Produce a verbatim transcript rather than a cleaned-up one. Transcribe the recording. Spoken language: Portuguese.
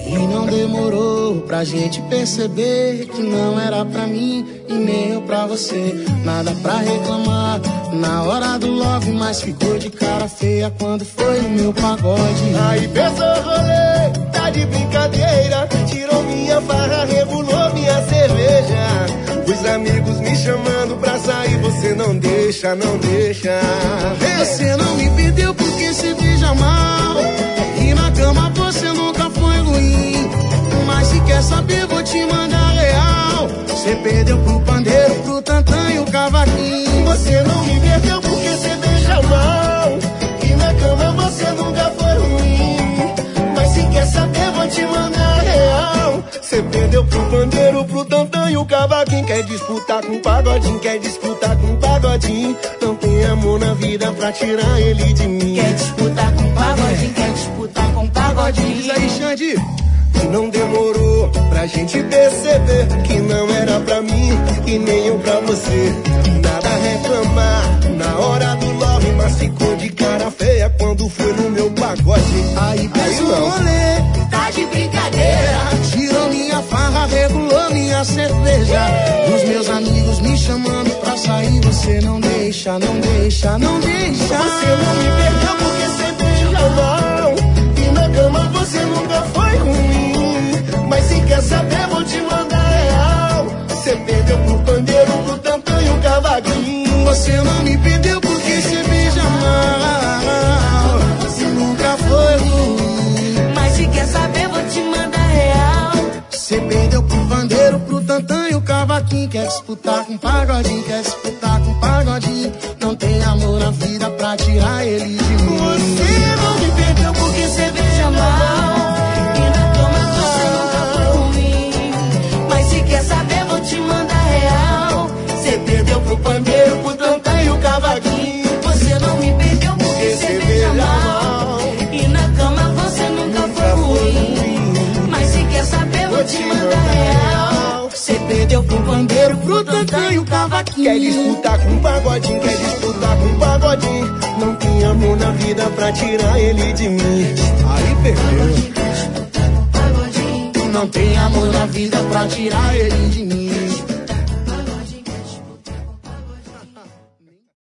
E não demorou pra gente perceber que não era pra mim e nem eu pra você. Nada pra reclamar na hora do love, mas ficou de cara feia quando foi o meu pagode. Aí pensou o rolê, tá de brincadeira, tirou minha farra, regulou minha cerveja. Os amigos me chamando pra sair, você não deixa, não deixa. Você não me pediu porque se beija mal, e na cama você nunca foi ruim. Mas se quer saber, vou te mandar real. Você perdeu pro pandeiro, pro tantã e o cavaquinho. Você não me perdeu porque você beija mal, e na cama você nunca foi ruim. Mas se quer saber, vou te mandar real. Você perdeu pro pandeiro, pro tantã e o cavaquinho. Quer disputar com o pagodinho, quer disputar com o pagodinho. Não tem amor na vida pra tirar ele de mim. Quer disputar com o pagodinho, quer disputar com o pagodinho. Diz aí, Xande. E não demorou pra gente perceber que não era pra mim e nem eu pra você. Nada a reclamar na hora do love, mas ficou de cara feia quando foi no meu pagode. Aí pensou o rolê, tá de brincadeira, tirou minha farra, regulou minha cerveja. Os meus amigos me chamando pra sair, você não deixa, não deixa, não deixa. Você não me perdeu porque você beija mal, e na cama você nunca foi ruim. Mas se quer saber, vou te mandar real. Você perdeu pro pandeiro, pro tantã e o cavaquinho. Você não me perdeu porque você beija mal, você nunca foi ruim. Mas se quer saber, vou te mandar real. Você perdeu pro pandeiro, pro tantã e o cavaquinho. Quer disputar com o pagodinho, quer disputar com o pagodinho. Não tem amor na vida pra tirar ele de mim. Você não me perdeu porque você beija mal, e na cama você nunca foi ruim. Mas se quer saber, vou te mandar real. Você perdeu pro pandeiro, pro tantã e o cavaquinho. Você não me perdeu porque você beija mal, e na cama você nunca foi ruim. Mas se quer saber, vou te mandar real. Você perdeu pro pandeiro, pro tantã e o cavaquinho. Quer disputar com o pagodinho, quer disputar com o pagodinho. Não tem amor na vida pra tirar ele de mim. Aí perdeu. Não tem amor na vida pra tirar ele de mim.